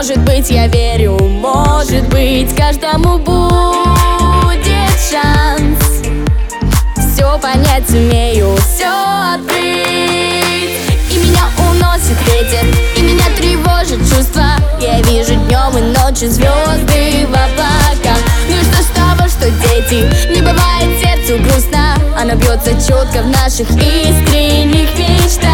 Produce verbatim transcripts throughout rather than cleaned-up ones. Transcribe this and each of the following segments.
Может быть, я верю, может быть, каждому будет шанс. Все понять сумею, все открыть. И меня уносит ветер, и меня тревожит чувства. Я вижу днем и ночью звезды в облаках. Ну и что с того, что дети, не бывает сердцу грустно. Оно бьется четко в наших искренних мечтах.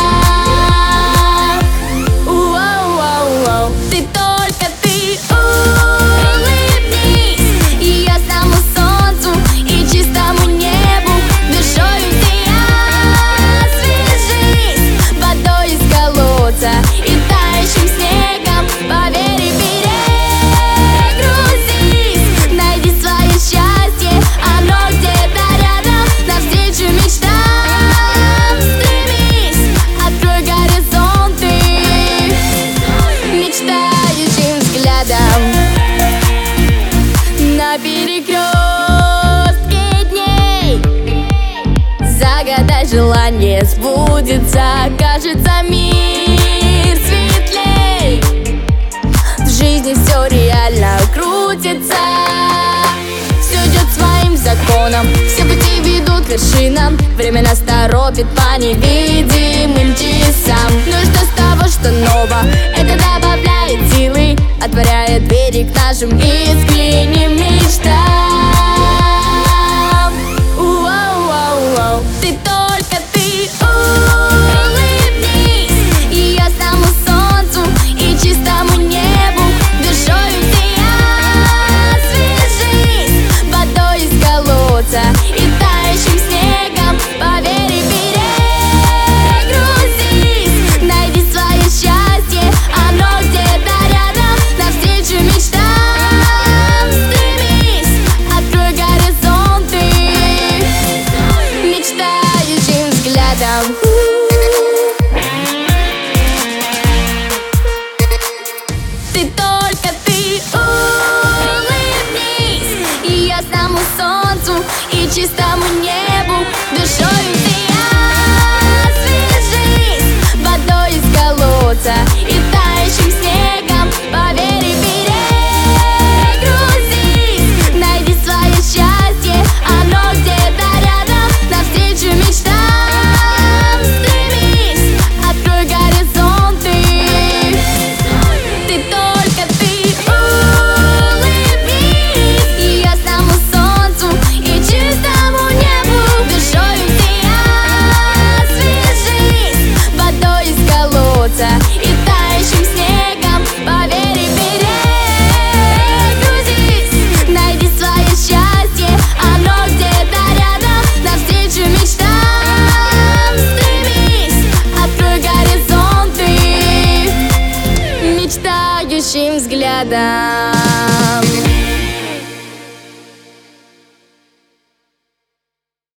Уоу-уоу-уоу. Ты только ты улыбнись, и ясному солнцу, и чистому небу. Душою ты освежись водой из колодца и тающим снегом. Поверь и перегрузись, найди свое счастье, оно где-то рядом. Навстречу мечтам стремись, открой горизонты мечтающим взглядом. На перекрестке дней загадай желание, сбудется, кажется, мир светлей. В жизни все реально крутится, все идет своим законом, все пути ведут к вершинам. Время нас торопит по невидимым часам. Ну и что с того, что ново, это добавляет силы, отворяет двери к нашим искренним мечтам. Уоу-уоу-уоу. Ты только ты улыбнись, и ясному солнцу, и чистому небу. Душою ты освежись водой из колодца и тающим снегом. Поверь и перегрузись, найди свое счастье, оно где-то рядом. Навстречу мечтам стремись, открой горизонты мечтающим взглядом. Ты только ты улыбнись, и ясному солнцу, и чистому небу. Душою ты освежись водой из колодца и тающим снегом. Поверь и перегрузись, найди свое счастье, оно где-то рядом. Навстречу мечтам стремись, открой горизонты. Ты только ты улыбнись, и ясному солнцу, и чистому небу. Душою ты освежись водой из колодца и тающим снегом. Поверь и перегрузись, найди свое счастье, оно где-то рядом. Навстречу мечтам стремись, открой горизонты мечтающим взглядом.